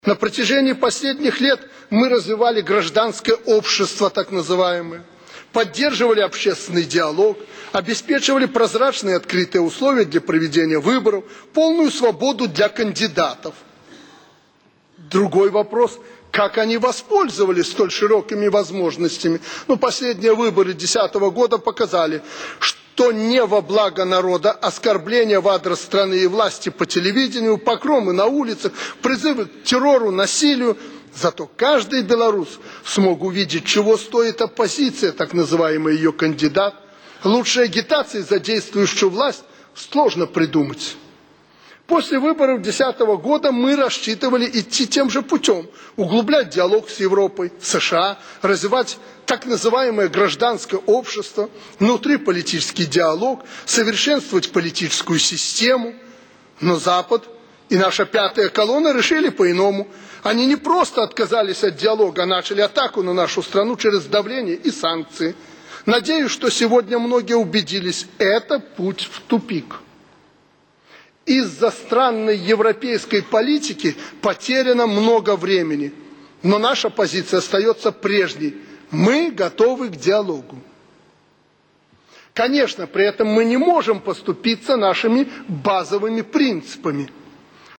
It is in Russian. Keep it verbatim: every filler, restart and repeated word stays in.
На протяжении последних лет мы развивали гражданское общество, так называемое, поддерживали общественный диалог, обеспечивали прозрачные и открытые условия для проведения выборов, полную свободу для кандидатов. Другой вопрос, как они воспользовались столь широкими возможностями. Ну, последние выборы две тысячи десятого года показали, что не во благо народа оскорбления в адрес страны и власти по телевидению, погромы на улицах, призывы к террору, насилию. Зато каждый белорус смог увидеть, чего стоит оппозиция, так называемый ее кандидат. Лучшей агитации за действующую власть сложно придумать. После выборов две тысячи десятого года мы рассчитывали идти тем же путем, углублять диалог с Европой, США, развивать так называемое гражданское общество, внутриполитический диалог, совершенствовать политическую систему. Но Запад и наша пятая колонна решили по-иному. Они не просто отказались от диалога, а начали атаку на нашу страну через давление и санкции. Надеюсь, что сегодня многие убедились, это путь в тупик. Из-за странной европейской политики потеряно много времени, но наша позиция остается прежней. Мы готовы к диалогу. Конечно, при этом мы не можем поступиться нашими базовыми принципами.